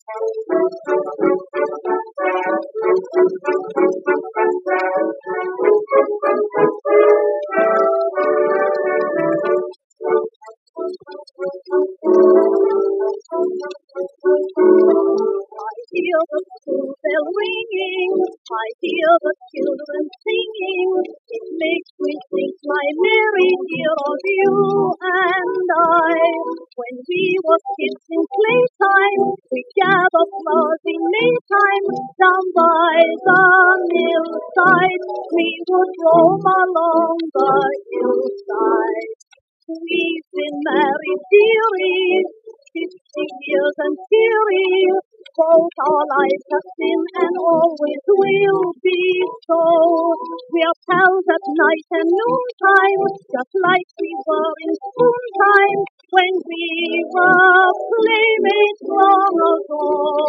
hear the school bell ringing, I hear the children singing. It makes me think, my Mary, dear, of you and I. When we were kids in playtime, we gathered flowers in Maytime. Down by the hillside, we would roam along the hillside. We've been married, dearie, 50 years and dearie. Both our lives have been and always will be so. We're pals at night and noontime, just like we were in springtime when we were playmates long ago.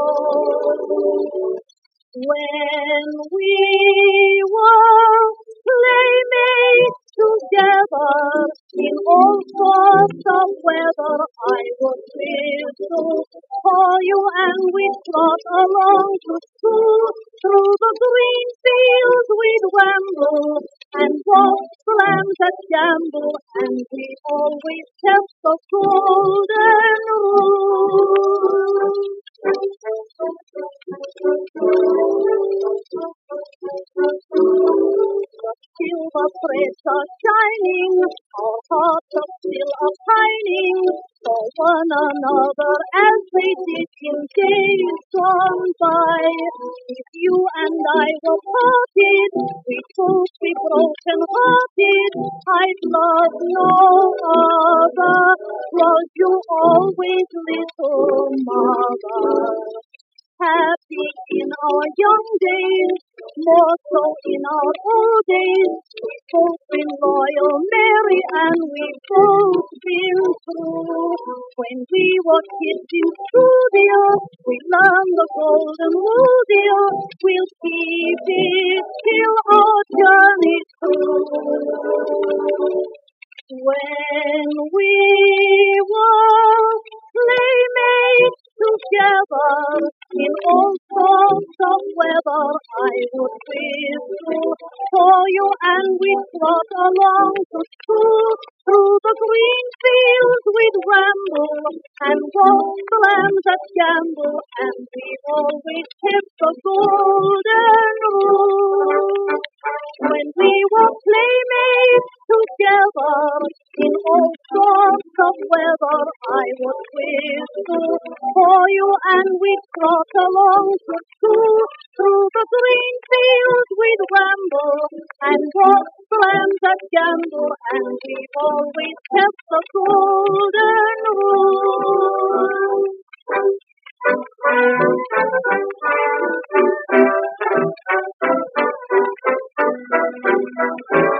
When we were playmates together in all sorts of weather, I would whistle for you and we'd trot along to school. Through the green fields we'd ramble and walk slams at gamble, and we always kept the golden rule. Silver threads are shining, our hearts are still a-pining for one another as they did in days gone by. If you and I were parted, we'd both be broken-hearted. I'd love no other, was you always, little mother. Happy in our young days, more so in our old days. We've both been loyal, Mary, and we've both been true. When we were kids in school, dear, we learned the golden rule, dear. We'll keep it till our journey's through. When we were playmates together in all sorts of weather, I would whistle for you and we'd trot along to school. Through the green fields we'd ramble and walk the lambs at gamble, and we always kept the golden rule. When we were playmates together in all sorts of weather, I would whistle for you and we'd trot along to school. Through the green fields we'd ramble and walk the lambs at gamble, and we always kept the golden rule.